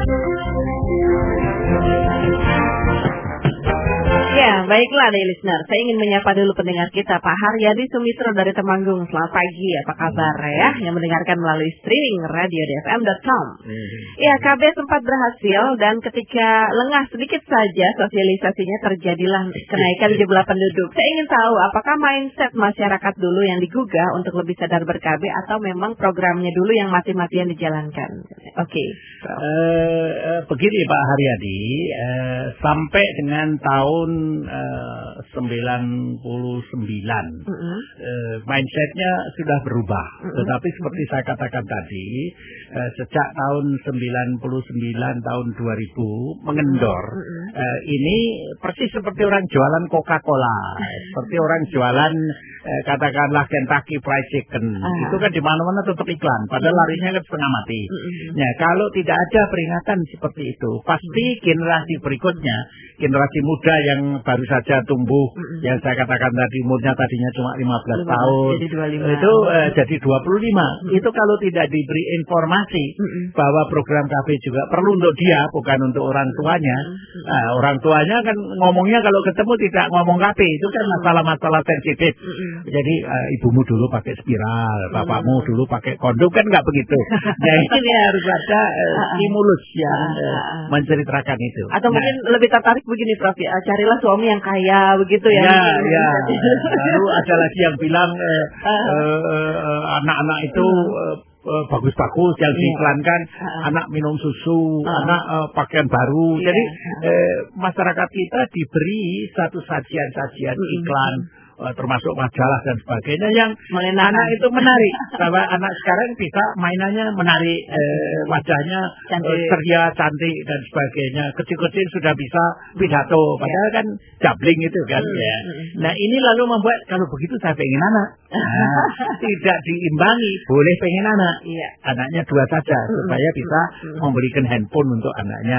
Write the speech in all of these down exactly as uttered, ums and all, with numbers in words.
Ya, baiklah nih listener. Saya ingin menyapa dulu pendengar kita, Pak Haryadi Sumitro dari Temanggung. Selamat pagi, apa kabar ya? Yang mendengarkan melalui streaming radio d f m dot com. Ya, K B sempat berhasil dan ketika lengah sedikit saja sosialisasinya terjadilah kenaikan jumlah penduduk. Saya ingin tahu apakah mindset masyarakat dulu yang digugah untuk lebih sadar ber-K B atau memang programnya dulu yang mati-matian dijalankan? Oke. Okay. Uh, uh, begini Pak Haryadi, uh, sampai dengan tahun uh, sembilan puluh sembilan uh-huh. uh, mindsetnya sudah berubah. Uh-huh. Tetapi seperti saya katakan tadi, uh, sejak tahun sembilan puluh sembilan tahun dua ribu mengendor. Uh-huh. uh, ini persis seperti orang jualan Coca-Cola, seperti orang jualan uh, katakanlah Kentucky Fried Chicken. Uh-huh. Itu kan di mana-mana tetap iklan, padahal larinya kan setengah mati. Uh-huh. Nah, kalau tidak ada peringatan seperti itu, pasti generasi berikutnya, generasi muda yang baru saja tumbuh, mm-hmm. yang saya katakan tadi umurnya tadinya cuma lima belas tahun, jadi dua puluh lima. Itu uh, jadi dua puluh lima. Mm-hmm. Itu kalau tidak diberi informasi mm-hmm. bahwa program K B juga perlu untuk dia, bukan untuk orang tuanya. Mm-hmm. Nah, orang tuanya kan ngomongnya kalau ketemu tidak ngomong K B, itu kan masalah-masalah sensitif. Mm-hmm. Jadi uh, ibumu dulu pakai spiral, bapakmu mm-hmm. dulu pakai kondom, kan nggak begitu. Nah, ini harus ada uh, stimulus yang uh, menceritakan itu. Atau nah, mungkin lebih tertarik begini Prof, ya, carilah suami yang kaya begitu ya. Ya, ya. Lalu ada lagi yang bilang eh, eh, eh, anak-anak itu eh, eh, bagus-bagus yang diiklankan, yeah. anak minum susu, uh. anak eh, pakaian baru. Yeah. Jadi eh, masyarakat kita diberi satu sajian-sajian mm-hmm. iklan, termasuk majalah dan sebagainya yang Melenakan. Anak itu menarik. Bahwa anak sekarang bisa mainannya menarik, eh, wajahnya cantik. Eh, ceria, cantik dan sebagainya. Kecil-kecil sudah bisa pidato, padahal kan jabling itu kan. Hmm. Ya. Nah, ini lalu membuat kalau begitu saya pengen anak. Nah, tidak diimbangi, boleh pengen anak. Iya. Anaknya dua saja supaya bisa memberikan handphone untuk anaknya.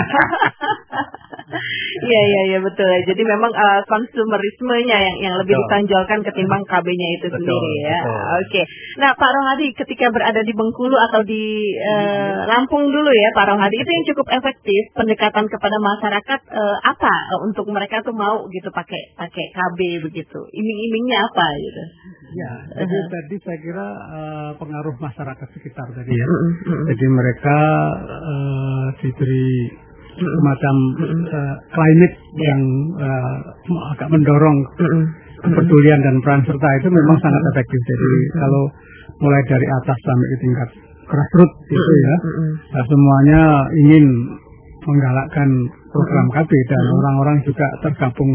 Iya iya iya betul. Jadi memang uh, konsumerismenya yang yang lebih betul. ditonjolkan ketimbang K B-nya itu betul, sendiri ya. Oke. Okay. Nah, Pak Rohadi ketika berada di Bengkulu atau di uh, Lampung dulu ya, Pak Rohadi, itu yang cukup efektif pendekatan kepada masyarakat uh, apa untuk mereka tuh mau gitu pakai pakai K B begitu. Iming-imingnya apa gitu? Ya, jadi uh-huh. tadi saya kira uh, pengaruh masyarakat sekitar tadi ya. Uh-huh. Jadi mereka uh, diberi semacam uh, climate yang uh, agak mendorong kepedulian dan peran serta itu memang sangat efektif. Jadi kalau mulai dari atas sampai ke tingkat grassroots itu ya, nah, semuanya ingin menggalakkan program K B dan orang-orang juga tergabung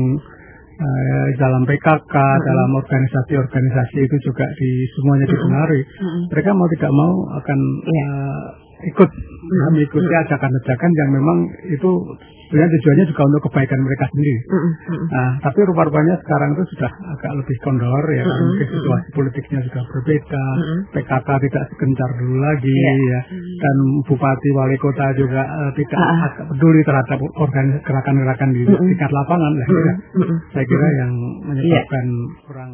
uh, dalam P K K, dalam organisasi-organisasi itu juga di semuanya dipengaruhi. Mereka mau tidak mau akan uh, ikut ya, mengikuti ajakan-ajakan yang memang itu sebenarnya tujuannya juga untuk kebaikan mereka sendiri. Nah, tapi rupa-rupanya sekarang itu sudah agak lebih kondor ya, kan mungkin situasi politiknya sudah berbeda, P K K tidak segencar dulu lagi ya, dan bupati wali kota juga uh, tidak agak peduli terhadap organisasi gerakan-gerakan di tingkat lapangan lah. Ya. Saya kira yang menyebabkan kurang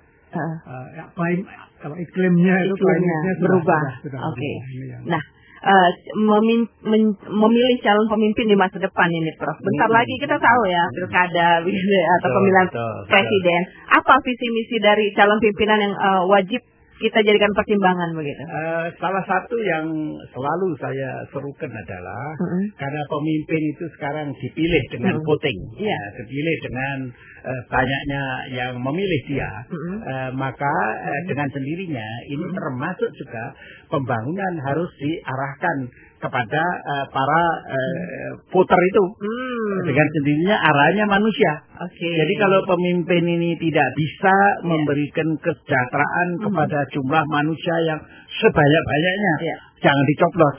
uh, ya, klaim, kalau iklimnya itu iklimnya berubah. Oke. Okay. Nah. Uh, memin, men, memilih calon pemimpin di masa depan ini, Prof. Bentar hmm. lagi kita tahu ya pilkada begitu atau pemilihan betul, presiden. Betul. Apa visi misi dari calon pimpinan yang uh, wajib kita jadikan pertimbangan begitu? Uh, salah satu yang selalu saya serukan adalah uh-huh. karena pemimpin itu sekarang dipilih dengan uh-huh. voting, yeah. uh, dipilih dengan uh, banyaknya yang memilih dia, uh-huh. uh, maka uh, dengan sendirinya ini uh-huh. termasuk juga pembangunan harus diarahkan kepada uh, para uh, voter itu. Hmm. Dengan sendirinya arahnya manusia. Okay. Jadi kalau pemimpin ini tidak bisa yeah. memberikan kesejahteraan hmm. kepada jumlah manusia yang sebanyak-banyaknya, yeah. jangan dicoblos.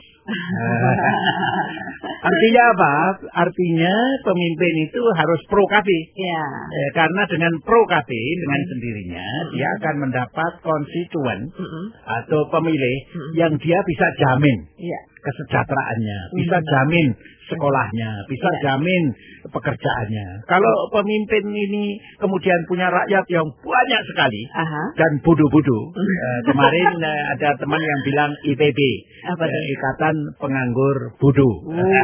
Artinya apa? Artinya pemimpin itu harus pro K B. Ya. Eh, karena dengan pro K B dengan sendirinya mm-hmm. dia akan mendapat konstituen mm-hmm. atau pemilih mm-hmm. yang dia bisa jamin. Ya. kesejahteraannya, bisa jamin sekolahnya, bisa jamin pekerjaannya. Kalau pemimpin ini kemudian punya rakyat yang banyak sekali Aha. dan bodoh-bodoh. uh, kemarin uh, ada teman yang bilang I P B, Apa uh, Ikatan Penganggur Bodoh.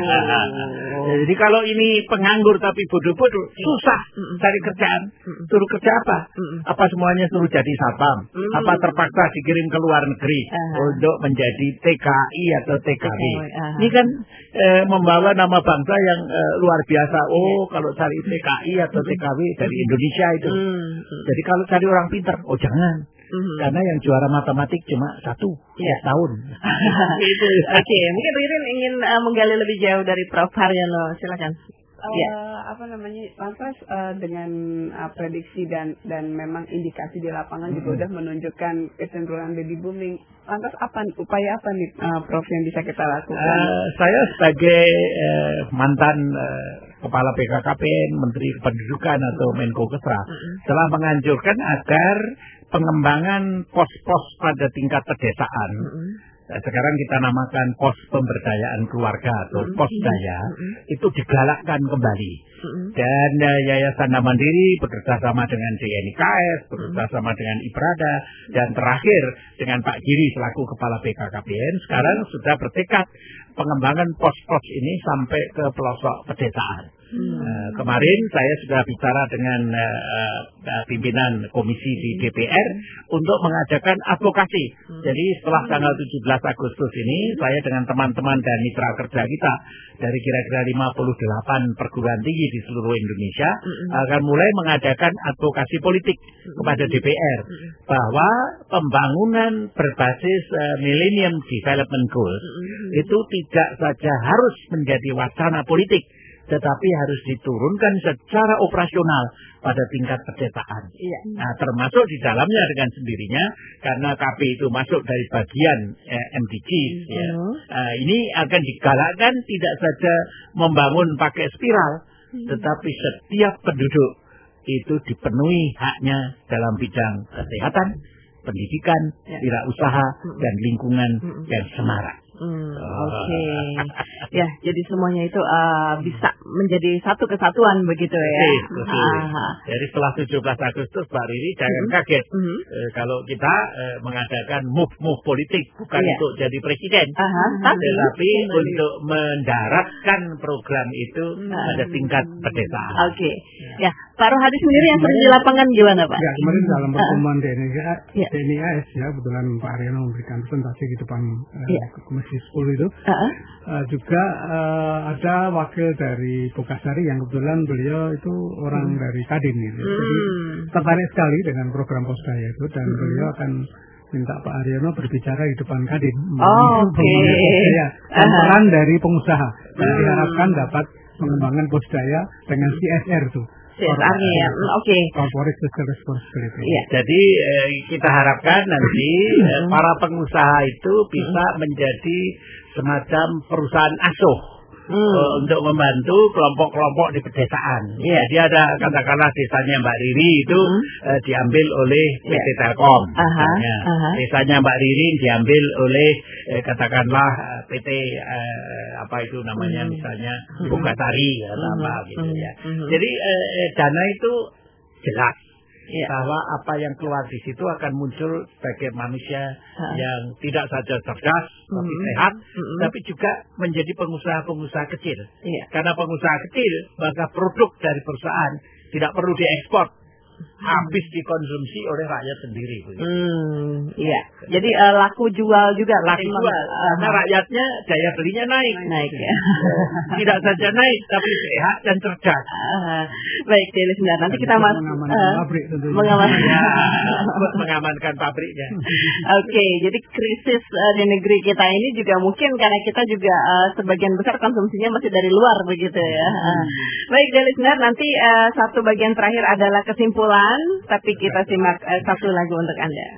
Oh. Jadi kalau ini penganggur tapi bodoh-bodoh, susah cari kerjaan. Suruh kerja apa? Apa semuanya suruh jadi satpam? Apa terpaksa dikirim ke luar negeri Aha. untuk menjadi T K I atau T K W? Aha. Ini kan eh, membawa nama bangsa yang eh, luar biasa. Oh, kalau cari T K I atau T K W dari Indonesia itu. Jadi kalau cari orang pintar, oh jangan. Karena yang juara matematik cuma satu ya. tahun. Gitu. Oke, okay. Mungkin Ririn ingin uh, menggali lebih jauh dari Prof Haryono. Silakan. Uh, ya. Apa namanya, lantas uh, dengan uh, prediksi dan dan memang indikasi di lapangan hmm. juga udah menunjukkan kecenderungan baby booming. Lantas apa upaya apa nih uh, Prof yang bisa kita lakukan? Uh, saya sebagai uh, mantan uh, kepala B K K P N, Menteri Kependudukan atau Menko Kesra, hmm. telah menganjurkan agar pengembangan pos-pos pada tingkat pedesaan. Hmm. Sekarang kita namakan pos pemberdayaan keluarga atau pos daya, itu digalakkan kembali. Dan uh, Yayasan Mandiri bekerja sama dengan D N I K S, bekerja sama dengan IBRADA, dan terakhir dengan Pak Giri selaku Kepala B K K P N, sekarang sudah bertekad pengembangan pos-pos ini sampai ke pelosok pedesaan. Hmm. Uh, kemarin saya sudah bicara dengan uh, uh, pimpinan komisi di D P R untuk mengadakan advokasi. Hmm. Jadi setelah tanggal tujuh belas Agustus ini, saya dengan teman-teman dan mitra kerja kita dari kira-kira lima puluh delapan perguruan tinggi di seluruh Indonesia hmm. akan mulai mengadakan advokasi politik kepada D P R bahwa pembangunan berbasis uh, Millennium Development Goals hmm. itu tidak saja harus menjadi wacana politik, tetapi harus diturunkan secara operasional pada tingkat pedesaan. Iya. Nah, termasuk di dalamnya dengan sendirinya, karena K P itu masuk dari bagian eh, M D Gs. Mm-hmm. Ya. Nah, ini akan digalakkan tidak saja membangun pakai spiral, mm-hmm. tetapi setiap penduduk itu dipenuhi haknya dalam bidang kesehatan, pendidikan, ya. wirausaha, mm-hmm. dan lingkungan mm-hmm. yang semarak. Hmm, Oke, okay. Ya, jadi semuanya itu uh, bisa menjadi satu kesatuan begitu ya. Betul. Jadi setelah tujuh belas Agustus, Mbak Riri jangan mm-hmm. kaget mm-hmm. Eh, kalau kita eh, mengadakan move-move politik bukan yeah. untuk jadi presiden, uh-huh. tetapi mm-hmm. untuk mendaratkan program itu mm-hmm. pada tingkat pedesaan. Oke, okay. ya. Pak Rohadi sendiri yang sering di lapangan gimana Pak? Ya, kemarin dalam pertemuan uh-huh. D N I A S ya, kebetulan Pak Haryono memberikan presentasi di depan uh, yeah. Komisi sepuluh itu. Uh-huh. Uh, juga uh, ada wakil dari Pukasari yang kebetulan beliau itu orang hmm. dari Kadin gitu. Hmm. Jadi tertarik sekali dengan program Posdaya itu dan hmm. beliau akan minta Pak Haryono berbicara di depan Kadin. Oh, oke. Okay. Ya, dan uh-huh. peran dari pengusaha. Dan hmm. diharapkan dapat pengembangan Posdaya dengan C S R tuh. C S R-nya ya, oke. Okay. Corporate Social Responsibility. Ya. Jadi eh, kita harapkan nanti eh, para pengusaha itu bisa menjadi semacam perusahaan asuh hmm. uh, untuk membantu kelompok-kelompok di pedesaan. Yeah. Jadi ada katakanlah desanya Mbak Riri itu hmm. uh, diambil oleh P T yeah. Telkom. Uh-huh. Uh-huh. Desanya Mbak Riri diambil oleh eh, katakanlah uh, P T uh, apa itu namanya hmm. misalnya Pukasari hmm. atau apa gitu hmm. ya. Hmm. Jadi eh, dana itu jelas. Ya. Bahwa apa yang keluar di situ akan muncul sebagai manusia ha. yang tidak saja cerdas, mm-hmm. tapi sehat, mm-hmm. tapi juga menjadi pengusaha-pengusaha kecil. Ya. Karena pengusaha kecil, maka produk dari perusahaan tidak perlu diekspor, habis dikonsumsi oleh rakyat sendiri. Hmm, iya. Jadi uh, laku jual juga. Laku jual. Uh, karena rakyatnya daya belinya naik. Naik ya. Tidak saja naik, tapi sehat dan cerdas. Uh, baik, Deli Sendar. Nanti kita masuk. Mengamankan uh, pabrik tentunya. Mengamankan. Ya, mengamankan pabriknya. Oke, okay, jadi krisis uh, di negeri kita ini juga mungkin karena kita juga uh, sebagian besar konsumsinya masih dari luar begitu ya. Hmm. Uh, baik, Deli Sendar. Nanti uh, satu bagian terakhir adalah kesimpulan. Tapi kita simak uh, satu lagu untuk Anda.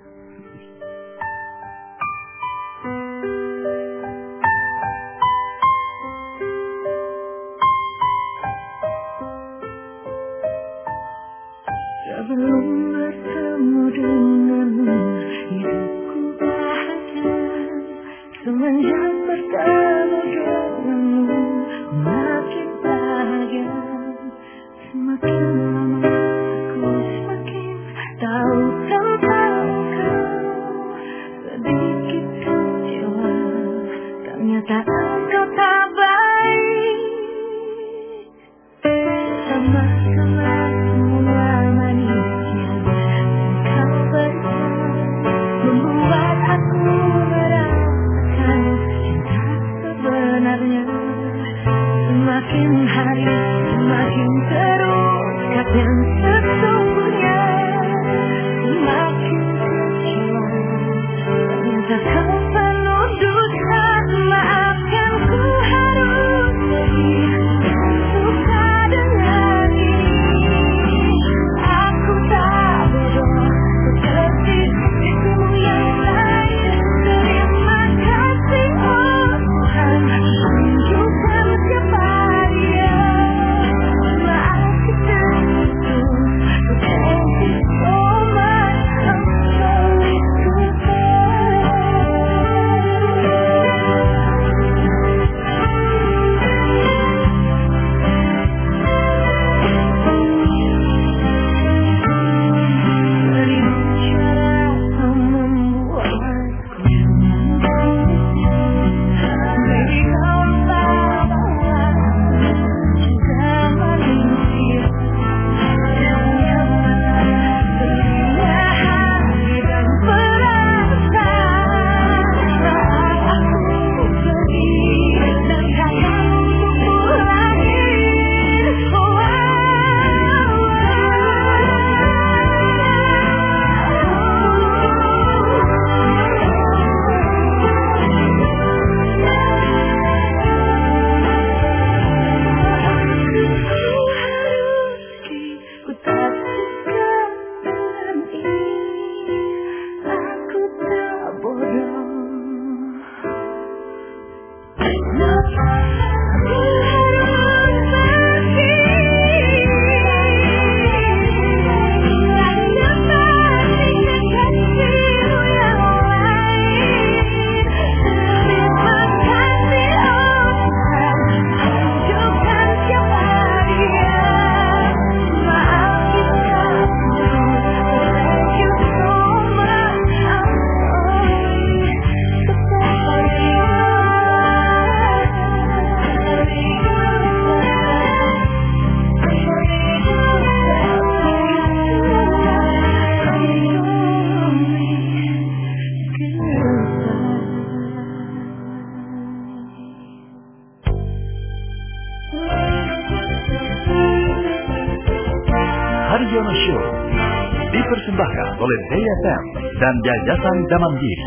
Sebelum bertemu denganmu, hidupku bahagia. Semenjak bertemu Semakin hari semakin terus yang sesungguhnya semakin kecewa. Ternyata kau penuh dusta. Maafkan ku harus pergi. Suka dengan ini. Aku tak bodoh seperti dirimu yang lain. Terima kasih oh Tuhan, tunjukkan siapa dia. Maaf kita putus. Thank you so much. I'm sorry to say. Haryono Show dipersembahkan oleh D S M dan Yayasan Damandiri.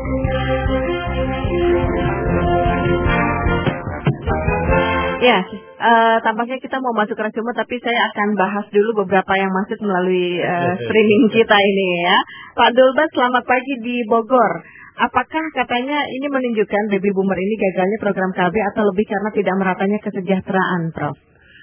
Ya, uh, tampaknya kita mau masuk resume, tapi saya akan bahas dulu beberapa yang masuk melalui uh, streaming kita ini ya. Pak Dulbas, selamat pagi di Bogor. Apakah katanya ini menunjukkan baby boomer ini gagalnya program K B atau lebih karena tidak meratanya kesejahteraan, Prof?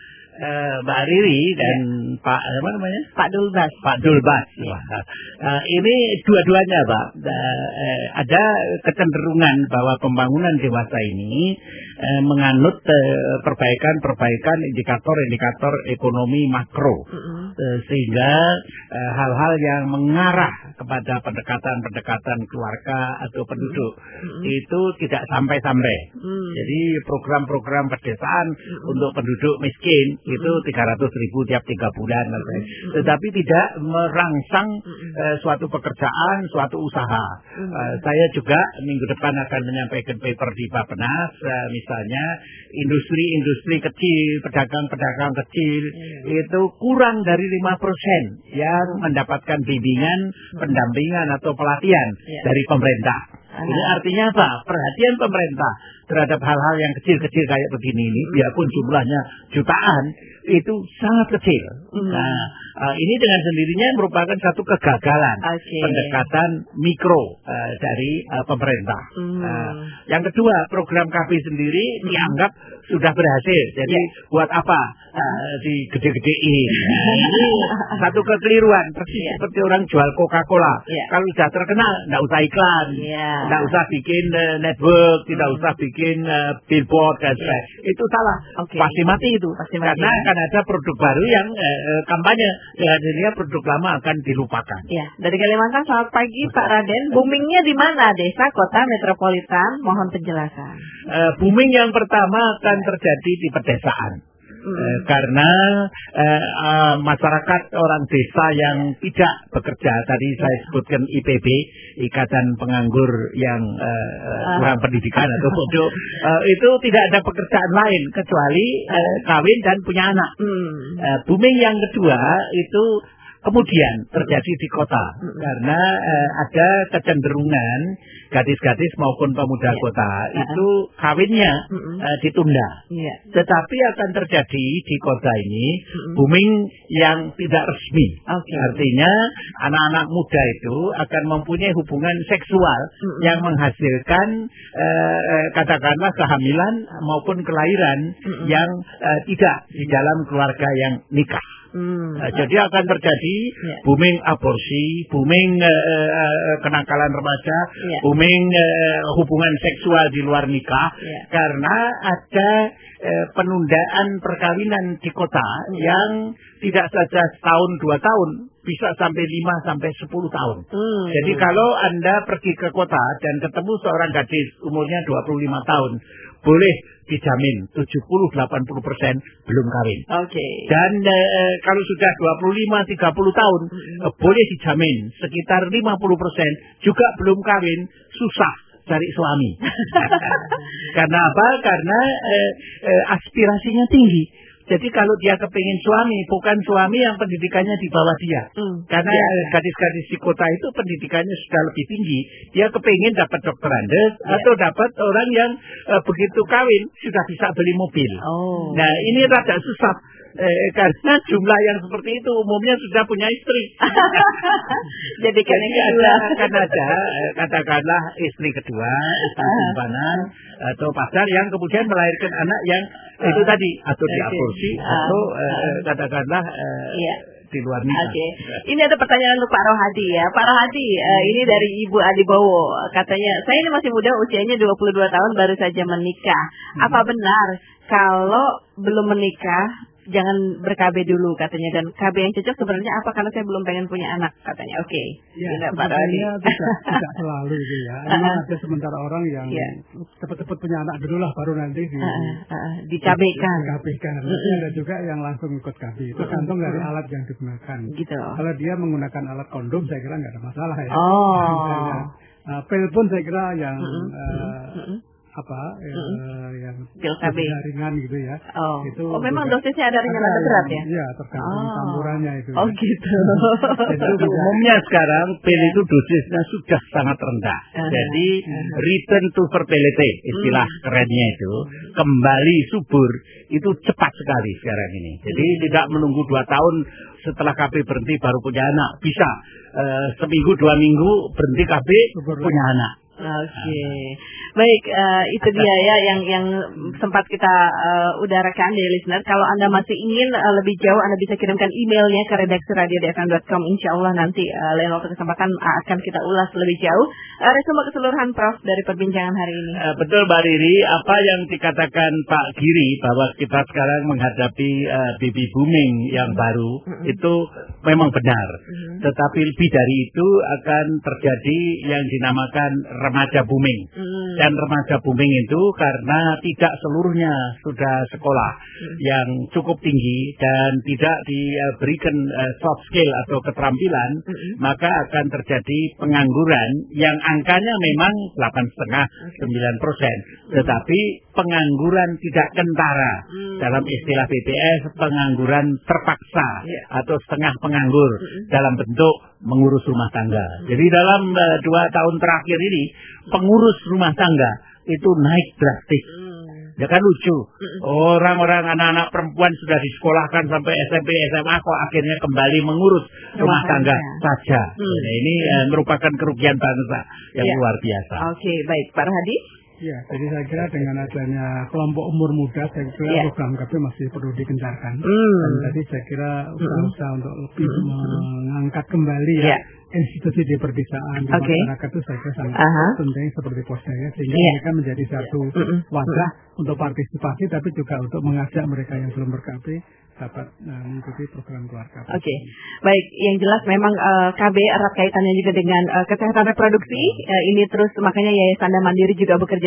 Uh, Mbak Riri dan ya. Pak apa namanya? Pak Dulbas. Pak Dulbas. Ya. Uh, ini dua-duanya, Pak. Uh, ada kecenderungan bahwa pembangunan dewasa ini uh, menganut uh, perbaikan-perbaikan indikator-indikator ekonomi makro, uh-uh. uh, sehingga uh, hal-hal yang mengarah kepada pendekatan-pendekatan keluarga atau penduduk uh-uh. itu tidak sampai-sampai. Uh-uh. Jadi program-program pedesaan uh-uh. untuk penduduk miskin itu tiga ratus ribu tiap tiga bulan, mm-hmm. tetapi tidak merangsang mm-hmm. uh, suatu pekerjaan, suatu usaha. Mm-hmm. Uh, saya juga minggu depan akan menyampaikan paper di Bappenas, uh, misalnya industri-industri kecil, pedagang-pedagang kecil, mm-hmm. itu kurang dari lima persen yang mendapatkan bimbingan, mm-hmm. pendampingan atau pelatihan yeah. dari pemerintah. Ini artinya apa? Perhatian pemerintah terhadap hal-hal yang kecil-kecil kayak begini ini, biarpun jumlahnya jutaan, itu sangat kecil. Hmm. Nah, uh, ini dengan sendirinya merupakan satu kegagalan okay. pendekatan mikro uh, dari uh, pemerintah. Hmm. Uh, yang kedua, program K B sendiri hmm. dianggap sudah berhasil. Jadi yeah. buat apa uh, digede-gedein? Nah, ini satu kekeliruan. Persis yeah. seperti orang jual Coca-Cola. Yeah. Kalau sudah terkenal, nggak usah iklan. Yeah. Tidak usah bikin uh, network, tidak usah bikin uh, billboard dan sebagainya. Yeah. Itu salah. Okay. Pasti mati itu. Pasti mati. Karena akan ada produk baru yang uh, kampanye. Dengan dirinya produk lama akan dilupakan. Ya. Dari Kalimantan, selamat pagi Pak Raden. Boomingnya di mana? Desa, kota, metropolitan? Mohon penjelasan. Uh, booming yang pertama akan terjadi di pedesaan. Hmm. Eh, karena eh, uh, masyarakat orang desa yang tidak bekerja, tadi saya sebutkan I P B, Ikatan Penganggur yang uh, uh, kurang pendidikan atau bodoh, uh, itu tidak ada pekerjaan lain kecuali uh, kawin dan punya anak. Hmm. Uh, booming yang kedua itu kemudian terjadi di kota mm-hmm. karena eh, ada kecenderungan gadis-gadis maupun pemuda yeah. kota uh-huh. itu kawinnya mm-hmm. eh, ditunda. Yeah. Tetapi akan terjadi di kota ini mm-hmm. booming yang tidak resmi. Okay. Artinya anak-anak muda itu akan mempunyai hubungan seksual mm-hmm. yang menghasilkan eh, katakanlah kehamilan maupun kelahiran mm-hmm. yang eh, tidak di dalam keluarga yang nikah. Hmm. Nah, jadi akan terjadi yeah. booming aborsi, booming uh, uh, kenakalan remaja, yeah. booming uh, hubungan seksual di luar nikah, yeah. karena ada uh, penundaan perkawinan di kota yeah. yang tidak saja setahun dua tahun, bisa sampai lima sampai sepuluh tahun. Hmm. Jadi kalau Anda pergi ke kota dan ketemu seorang gadis umurnya dua puluh lima tahun, boleh dijamin tujuh puluh sampai delapan puluh persen belum kawin. Oke. Okay. Dan eh, kalau sudah dua puluh lima sampai tiga puluh tahun, mm-hmm. eh, boleh dijamin sekitar lima puluh persen juga belum kawin, susah cari suami. Karena apa? Karena eh, eh, aspirasinya tinggi. Jadi kalau dia kepingin suami, bukan suami yang pendidikannya di bawah dia. Hmm. Karena ya. gadis-gadis di kota itu pendidikannya sudah lebih tinggi. Dia kepingin dapat dokter Andes ya. atau dapat orang yang uh, begitu kawin sudah bisa beli mobil. Oh. Nah ini rada susah. Eh, karena jumlah yang seperti itu umumnya sudah punya istri. Jadi kan ada, kan ada eh, katakanlah istri kedua, istri simpanan atau pacar yang kemudian melahirkan anak yang uh, itu tadi atau diaborsi uh, atau uh, uh, katakanlah uh, iya. di luar nikah. Oke. Okay. Ini ada pertanyaan untuk Pak Rohadi ya. Pak Rohadi, uh, ini dari Ibu Adibowo. Katanya, saya ini masih muda, usianya dua puluh dua tahun, baru saja menikah. Hmm. Apa benar kalau belum menikah jangan ber-K B dulu katanya, dan K B yang cocok sebenarnya apa, karena saya belum pengen punya anak katanya. Oke. Okay. Ya, sebenarnya tidak, tidak selalu gitu ya. Memang uh-huh. ada sementara orang yang yeah. cepat-cepat punya anak dulu lah, baru nanti di, uh-huh. Uh-huh. di K B-kan. Di K B-kan. Uh-huh. Ada juga yang langsung ikut K B. Itu tergantung uh-huh. dari alat yang digunakan. Gitu. Kalau dia menggunakan alat kondom, saya kira nggak ada masalah ya. Oh. Misalnya, uh, pil pun saya kira yang uh-huh. Uh, uh-huh. apa ya, mm-hmm. yang ringan gitu ya. Oh, itu oh memang dosisnya ada ringan atau berat ya? Iya, tergantung oh. campurannya itu. Oh ya. Gitu. Jadi umumnya sekarang pil itu dosisnya sudah sangat rendah. Uh-huh. Jadi uh-huh. return to fertility istilah uh-huh. kerennya itu, kembali subur itu cepat sekali sekarang ini. Jadi uh-huh. tidak menunggu dua tahun setelah K B berhenti baru punya anak. Bisa uh, seminggu dua minggu berhenti K B subur punya anak. Oke, okay. Baik, uh, itu dia ya yang yang sempat kita uh, udarakan dari listener. Kalau Anda masih ingin uh, lebih jauh, Anda bisa kirimkan emailnya ke redaksi radio d f m dot com. Insya Allah nanti uh, lain waktu kesempatan uh, akan kita ulas lebih jauh. Uh, resume keseluruhan Prof dari perbincangan hari ini. Uh, betul Mbak Riri, apa yang dikatakan Pak Giri bahwa kita sekarang menghadapi uh, baby booming yang baru mm-hmm. itu memang benar. Mm-hmm. Tetapi lebih dari itu akan terjadi yang dinamakan remaja booming. Hmm. Dan remaja booming itu karena tidak seluruhnya sudah sekolah hmm. yang cukup tinggi dan tidak diberikan uh, soft skill atau keterampilan, hmm. maka akan terjadi pengangguran yang angkanya memang delapan koma lima sampai sembilan persen. Tetapi pengangguran tidak kentara. Hmm. Dalam istilah B P S, pengangguran terpaksa yeah. atau setengah penganggur hmm. dalam bentuk mengurus rumah tangga. Hmm. Jadi dalam uh, dua tahun terakhir ini pengurus rumah tangga itu naik drastis. Hmm. Ya kan lucu. Hmm. Orang-orang anak-anak perempuan sudah disekolahkan sampai S M P, S M A kok akhirnya kembali mengurus rumah, rumah tangga, tangga saja. Hmm. Nah, ini uh, merupakan kerugian bangsa yang ya. luar biasa. Oke, okay, baik Pak Rohadi. Ya, jadi saya kira dengan adanya kelompok umur muda, saya kira yeah. program K B masih perlu dikencarkan. Mm. Dan tadi saya kira usaha-usaha mm. untuk lebih mm. mengangkat kembali ya yeah. institusi di perdesaan, di okay. masyarakat itu saya kira sangat uh-huh. penting seperti Posdaya, sehingga yeah. mereka menjadi satu yeah. wadah mm. untuk partisipasi, tapi juga untuk mengajak mereka yang belum ber-K B dapat uh, mengikuti program keluarga. Oke, okay. Baik. Yang jelas memang uh, K B erat kaitannya juga dengan uh, kesehatan reproduksi. Uh, ini terus makanya Yayasan Mandiri juga bekerja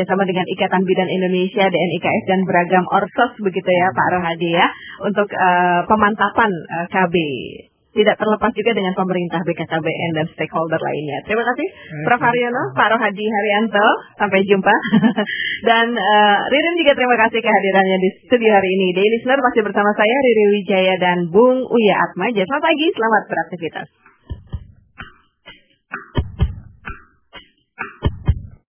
bekerjasama dengan Ikatan Bidan Indonesia, D N I K S dan beragam Orsos begitu ya Pak Rohadi ya, untuk uh, pemantapan uh, K B. Tidak terlepas juga dengan pemerintah, B K K B N dan stakeholder lainnya. Terima kasih Prof Haryono, Pak Rohadi Haryanto. Sampai jumpa. Dan uh, Ririn juga terima kasih kehadirannya di studio hari ini. Daily Listener masih bersama saya Riri Wijaya dan Bung Uya Atmaja. Selamat pagi, selamat beraktivitas.